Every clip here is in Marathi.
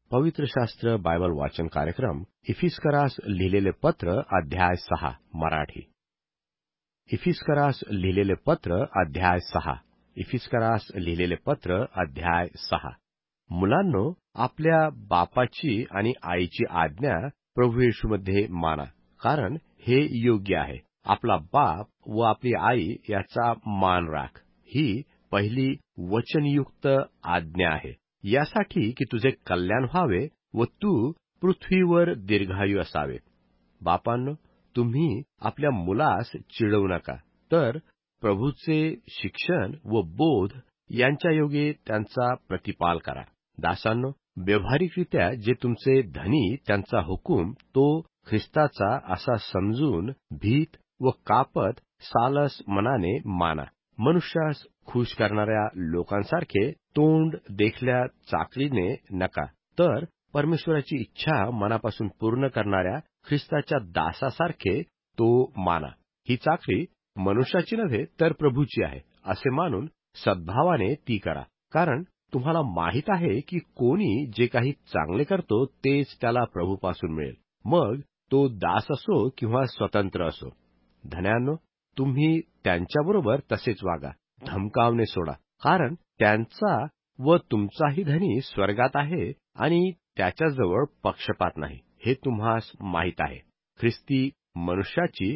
पवित्र शास्त्र बायबल वाचन कार्यक्रम इफिस्करास लिहिलेले पत्र अध्याय 6 मराठी. इफिस्करास लिहिलेले पत्र अध्याय 6. इफिस्करास लिहिलेले पत्र अध्याय 6. मुलांनो, आपल्या बापाची आणि आईची आज्ञा प्रभू येशूमध्ये माना, कारण हे योग्य आहे. आपला बाप व आपली आई याचा मान राख. ही पहिली वचनयुक्त आज्ञा आहे, यासाठी की तुझे कल्याण व्हावे व तू पृथ्वीवर दीर्घायू असावे. बापांनो, तुम्ही आपल्या मुलास चिडवू नका, तर प्रभूचे शिक्षण व बोध यांच्या योगे त्यांचा प्रतिपाल करा. दासांनो, व्यावहारिकरित्या जे तुमचे धनी त्यांचा हुकूम तो ख्रिस्ताचा असा समजून भीत व कापत सालस मनाने माना. मनुष्यास खुश करणाऱ्या लोकांसारखे तोंड देखल्या चाकरीने नका, तर परमेश्वराची इच्छा मनापासून पूर्ण करणाऱ्या ख्रिस्ताच्या दासासारखे तो माना. ही चाकरी मनुष्याची नव्हे तर प्रभूची आहे, असे मानून सद्भावाने ती करा. कारण तुम्हाला माहीत आहे की कोणी जे काही चांगले करतो तेच त्याला प्रभूपासून मिळेल, मग तो दास असो किंवा स्वतंत्र असो. धन्यांनो, तुम्ही त्यांच्याबरोबर तसेच वागा, धमकावणे सोडा, कारण त्यांचा व तुमचाही धनी स्वर्गात आहे आणि त्याच्याजवळ पक्षपात नाही, हे तुम्हास माहीत आहे. ख्रिस्ती मनुष्याची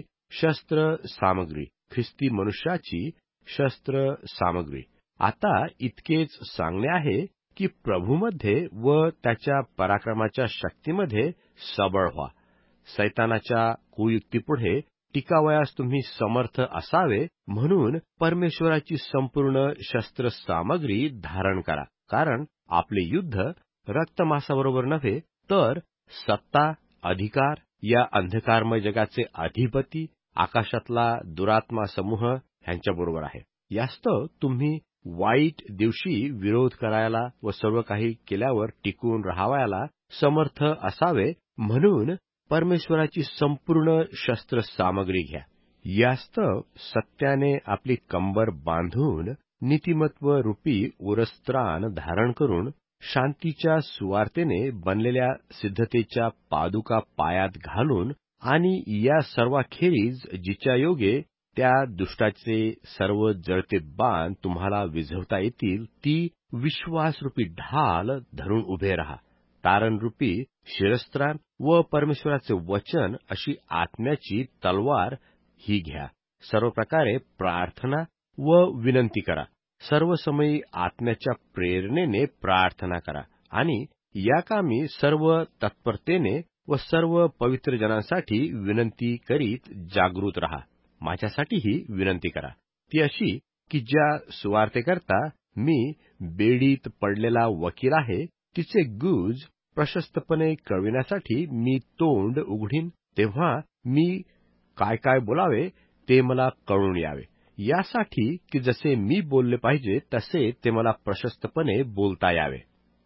शस्त्र सामग्री. आता इतकेच सांगणे आहे की प्रभूमध्ये व त्याच्या पराक्रमाच्या शक्तीमध्ये सबळ व्हा. सैतानाच्या कुयुक्तीपुढे टिकावयास तुम्ही समर्थ असावे म्हणून परमेश्वराची संपूर्ण शस्त्र सामग्री धारण करा. कारण आपले युद्ध रक्तमांसाबरोबर नव्हे, तर सत्ता, अधिकार, या अंधकारमय जगाचे अधिपती, आकाशातला दुरात्मा समूह ह्यांच्याबरोबर आहे. यास्तव तुम्ही वाईट दिवशी विरोध करायला व सर्व काही केल्यावर टिकून राहावयाला समर्थ असावे म्हणून परमेश्वराची संपूर्ण शस्त्र सामग्री घ्या. यास्तव सत्याने आपली कंबर बांधून नीतिमत्व रूपी उरस्त्राण धारण करून शांतीच्या सुवार्तेने बनलेल्या सिद्धतेच्या पादुका पायात घालून आणि या सर्वाखेरीज जिच्या योगे त्या दुष्टाचे सर्व जळते बाण तुम्हाला विझवता येतील ती विश्वासरूपी ढाल धरून उभे राहा. तारणरूपी शिरस्त्राण व परमेश्वराचे वचन अशी आत्म्याची तलवार ही घ्या. सर्व प्रकारे प्रार्थना व विनंती करा. सर्व समयी आत्म्याच्या प्रेरणेने प्रार्थना करा आणि या कामी सर्व तत्परतेने व सर्व पवित्र जनांसाठी विनंती करीत जागृत रहा. माझ्यासाठीही विनंती करा, ती अशी की ज्या सुवार्तेकरता मी बेडीत पडलेला वकील आहे, तिचे गुज प्रशस्तपणे कळविण्यासाठी मी तोंड उघडीन, तेव्हा मी काय काय बोलावे ते मला कळून यावे, यासाठी की जसे मी बोलले पाहिजे तसे ते मला प्रशस्तपणे बोलता यावे.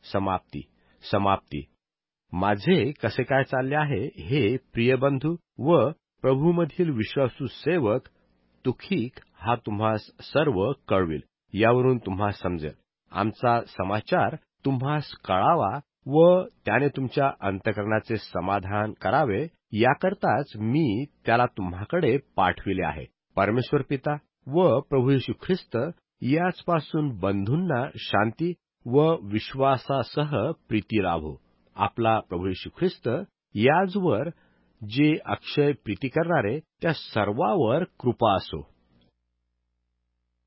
समाप्ती. माझे कसे काय चालले आहे हे प्रियबंधू व प्रभूमधील विश्वासू सेवक तुखिक हा तुम्हास सर्व कळविल. यावरून तुम्हास समजेल. आमचा समाचार तुम्हास कळावा व त्याने तुमच्या अंतःकरणाचे समाधान करावे, याकरताच मी त्याला तुम्हाकडे पाठविले आहे. परमेश्वर पिता व प्रभू येशू ख्रिस्त याचपासून बंधूंना शांती व विश्वासासह प्रीती लाभो. आपला प्रभू येशू ख्रिस्त याचवर जे अक्षय प्रीती करणारे त्या सर्वावर कृपा असो.